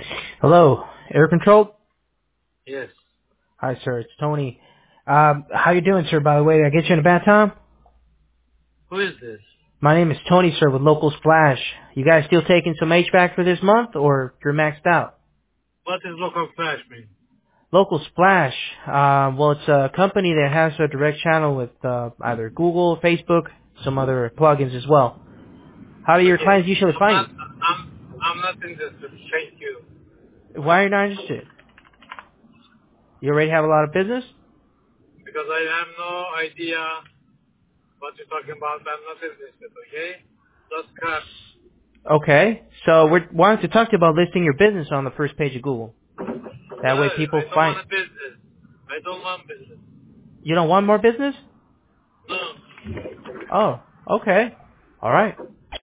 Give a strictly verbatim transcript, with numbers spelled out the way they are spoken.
Hello, air controlled? Yes. Hi, sir. It's Tony. Um, how you doing, sir? By the way, did I get you in a bad time? Who is this? My name is Tony, sir, with Local Splash. You guys still taking some H V A C for this month, or you're maxed out? What is local flash mean? Local Splash. Uh, well, it's a company that has a direct channel with uh, either Google, Facebook, some other plugins as well. How do your Okay. clients usually I'm find not. you? I'm. I'm not interested. Thank you. Why are you not interested? You already have a lot of business? Because I have no idea what you're talking about. I'm not interested. Okay. Just cut. Okay, so we wanted to talk to you about listing your business on the first page of Google. No, That way I people don't find. want a business. I don't want business. You don't want more business? No. Oh, okay. All right.